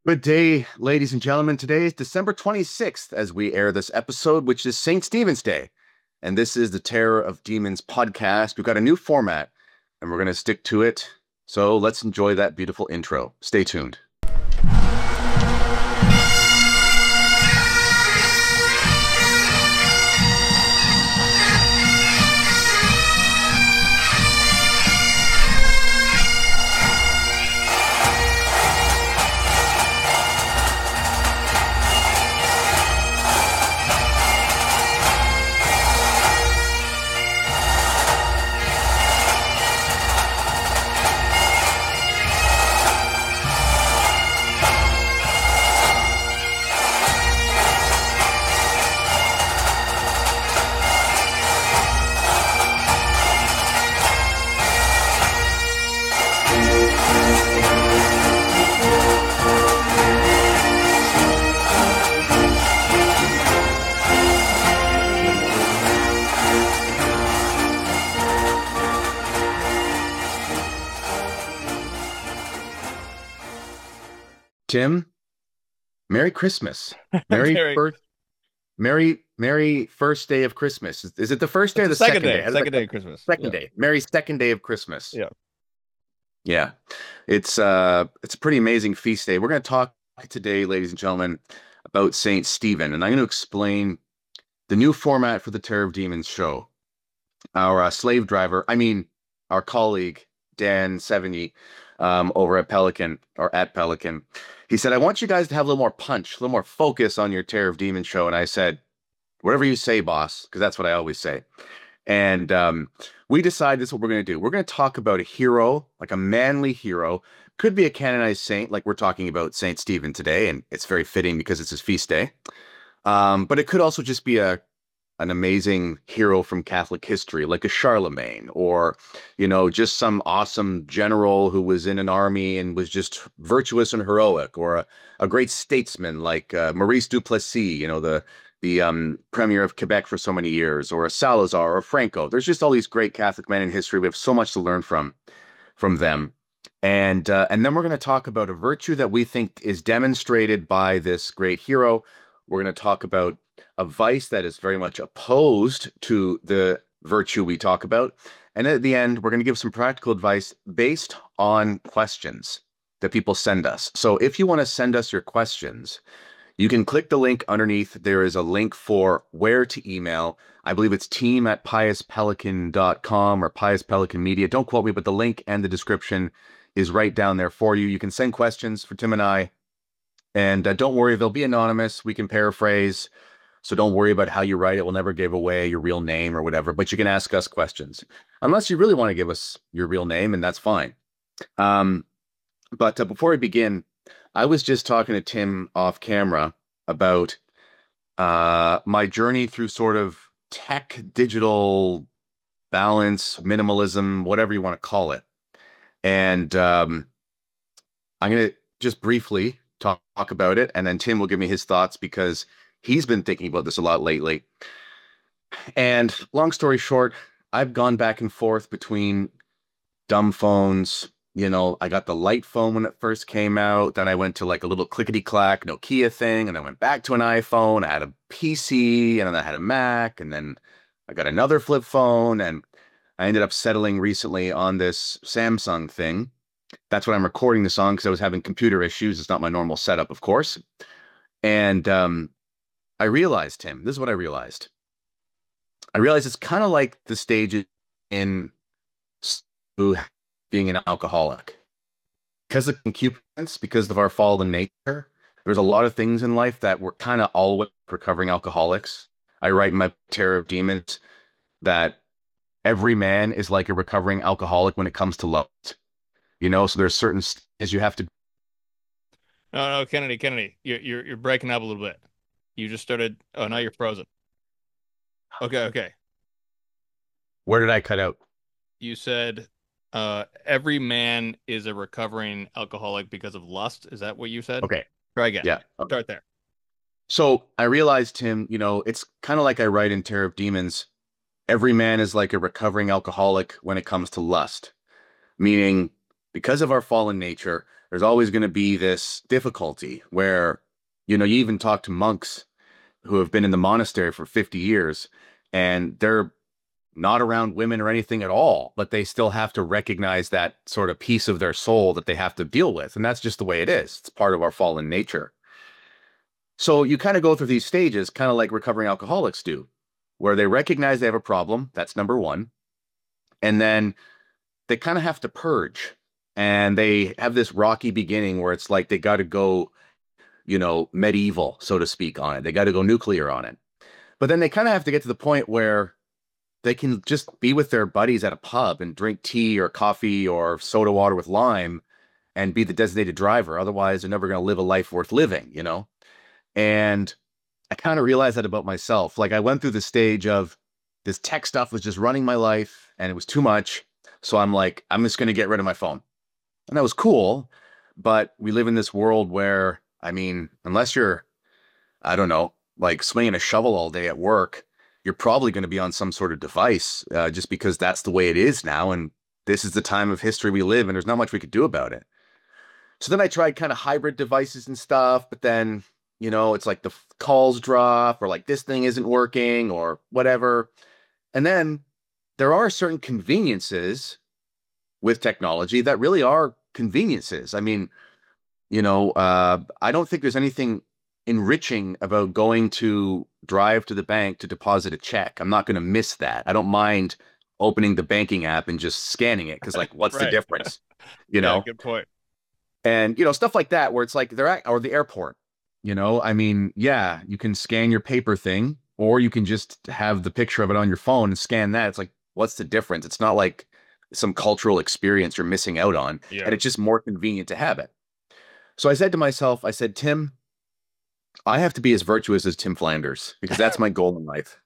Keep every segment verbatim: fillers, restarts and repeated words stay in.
Good day, ladies and gentlemen. Today is December twenty-sixth as we air this episode, which is Saint Stephen's Day. And this is the Terror of Demons podcast. We've got a new format and we're going to stick to it. So let's enjoy that beautiful intro. Stay tuned. Tim, Merry Christmas. Merry Merry- first Merry Merry first day of Christmas. Is, is it the first day or the It's the second, second day. How does Second that- day of Christmas. Second Yeah. day. Merry second day of Christmas. Yeah. Yeah. It's uh it's a pretty amazing feast day. We're going to talk today, ladies and gentlemen, about Saint Stephen, and I'm going to explain the new format for the Terror of Demons show. Our uh, slave driver, I mean, our colleague Dan Sevigny, um, over at Pelican or at Pelican, he said, "I want you guys to have a little more punch, a little more focus on your Terror of Demons show." And I said, "Whatever you say, boss," because that's what I always say. And um, we decided this is what we're going to do. We're going to talk about a hero, like a manly hero. Could be a canonized saint, like we're talking about Saint Stephen today, and it's very fitting because it's his feast day. Um, but it could also just be a an amazing hero from Catholic history, like a Charlemagne, or you know, just some awesome general who was in an army and was just virtuous and heroic, or a, a great statesman like uh, Maurice Duplessis, you know, the the um, premier of Quebec for so many years, or a Salazar or Franco. There's just all these great Catholic men in history. We have so much to learn from from them. And uh, and then we're going to talk about a virtue that we think is demonstrated by this great hero. We're going to talk about a vice that is very much opposed to the virtue we talk about. And at the end, we're going to give some practical advice based on questions that people send us. So if you want to send us your questions, you can click the link underneath. There is a link for where to email. I believe it's team at pious pelican dot com or Pious Pelican Media. Don't quote me, but the link and the description is right down there for you. You can send questions for Tim and I. And uh, don't worry, they'll be anonymous. We can paraphrase. So don't worry about how you write it. We'll never give away your real name or whatever, but you can ask us questions. Unless you really want to give us your real name, and that's fine. Um, but uh, before we begin, I was just talking to Tim off camera about uh, my journey through sort of tech, digital balance, minimalism, whatever you want to call it. And um, I'm going to just briefly talk, talk about it, and then Tim will give me his thoughts because he's been thinking about this a lot lately. And long story short, I've gone back and forth between dumb phones. You know, I got the light phone when it first came out. Then I went to like a little clickety-clack Nokia thing, and I went back to an iPhone. I had a P C, and then I had a Mac, and then I got another flip phone, and I ended up settling recently on this Samsung thing. That's what I'm recording this on because I was having computer issues. It's not my normal setup, of course. And um, I realized, Tim, this is what I realized. I realized it's kind of like the stage in being an alcoholic. Because of concupiscence, because of our fallen nature, there's a lot of things in life that we're kind of always recovering alcoholics. I write in my Terror of Demons that every man is like a recovering alcoholic when it comes to love. You know, so there's certain stages you have to. No, no, Kennedy, Kennedy, you're you're you're breaking up a little bit. You just started. Oh, now you're frozen. Okay, okay. Where did I cut out? You said uh, every man is a recovering alcoholic because of lust. Is that what you said? Okay. Try again. Yeah. Start there. So I realized, Tim, you know, it's kind of like I write in Terror of Demons. Every man is like a recovering alcoholic when it comes to lust, meaning because of our fallen nature, there's always going to be this difficulty where, you know, you even talk to monks who have been in the monastery for fifty years and they're not around women or anything at all, but they still have to recognize that sort of piece of their soul that they have to deal with. And that's just the way it is. It's part of our fallen nature. So you kind of go through these stages, kind of like recovering alcoholics do, where they recognize they have a problem. That's number one. And then they kind of have to purge. And they have this rocky beginning where it's like they got to go, you know, medieval, so to speak, on it. They got to go nuclear on it. But then they kind of have to get to the point where they can just be with their buddies at a pub and drink tea or coffee or soda water with lime and be the designated driver. Otherwise, they're never going to live a life worth living, you know? And I kind of realized that about myself. Like I went through the stage of this tech stuff was just running my life and it was too much. So I'm like, I'm just going to get rid of my phone. And that was cool. But we live in this world where, I mean, unless you're, I don't know, like swinging a shovel all day at work, you're probably going to be on some sort of device uh, just because that's the way it is now. And this is the time of history we live in. There's not much we could do about it. So then I tried kind of hybrid devices and stuff, but then, you know, it's like the calls drop or like this thing isn't working or whatever. And then there are certain conveniences with technology that really are conveniences. I mean, you know, uh, I don't think there's anything enriching about going to drive to the bank to deposit a check. I'm not going to miss that. I don't mind opening the banking app and just scanning it because, like, what's Right. the difference? You Yeah, know, good point. and you know, stuff like that where it's like they're at or the airport. You know, I mean, yeah, you can scan your paper thing, or you can just have the picture of it on your phone and scan that. It's like, what's the difference? It's not like some cultural experience you're missing out on, Yeah. and it's just more convenient to have it. So I said to myself, I said, Tim, I have to be as virtuous as Tim Flanders because that's my goal in life.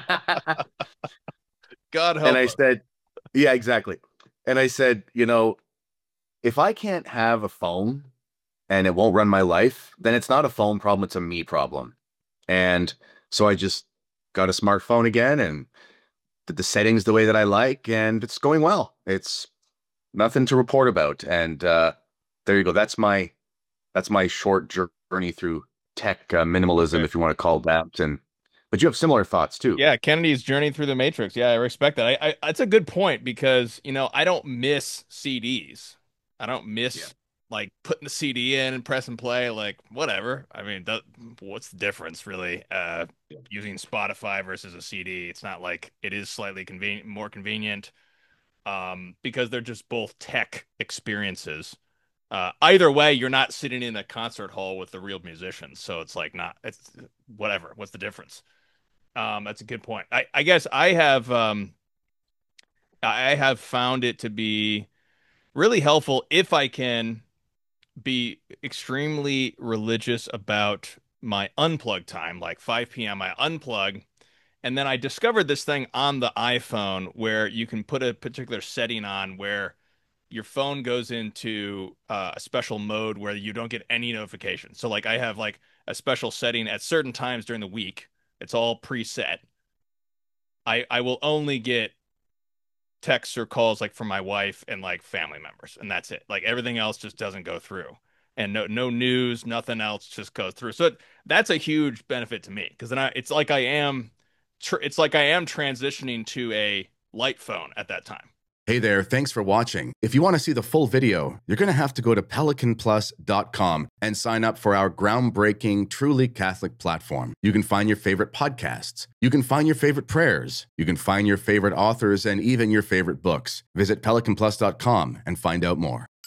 God help And I us. said, yeah, exactly. And I said, you know, if I can't have a phone and it won't run my life, then it's not a phone problem, it's a me problem. And so I just got a smartphone again and did the settings the way that I like, and it's going well. It's nothing to report about. And uh, there you go. That's my that's my short journey through tech uh, minimalism, Right. if you want to call it that. And but you have similar thoughts too. Yeah, Kennedy's journey through the Matrix. Yeah, I respect that. I, I That's a good point because, you know, I don't miss C Ds. I don't Yeah. miss like putting the C D in and press and play, like whatever. I mean, that, what's the difference really? Uh, using Spotify versus a C D. It's not like it is slightly convenient, more convenient, um, because they're just both tech experiences. Uh, either way, you're not sitting in a concert hall with the real musicians, so it's like not, it's whatever. What's the difference? Um, that's a good point. I, I guess I have um, I have found it to be really helpful if I can be extremely religious about my unplug time, like five p m. I unplug, and then I discovered this thing on the iPhone where you can put a particular setting on where your phone goes into uh, a special mode where you don't get any notifications. So like I have like a special setting at certain times during the week. It's all preset. I I will only get texts or calls like from my wife and like family members, and that's it. Like everything else just doesn't go through, and no no news, nothing else just goes through. So it, that's a huge benefit to me because then I it's like I am tr it's like I am transitioning to a light phone at that time. Hey there, thanks for watching. If you want to see the full video, you're going to have to go to pelican plus dot com and sign up for our groundbreaking, truly Catholic platform. You can find your favorite podcasts. You can find your favorite prayers. You can find your favorite authors and even your favorite books. Visit pelican plus dot com and find out more.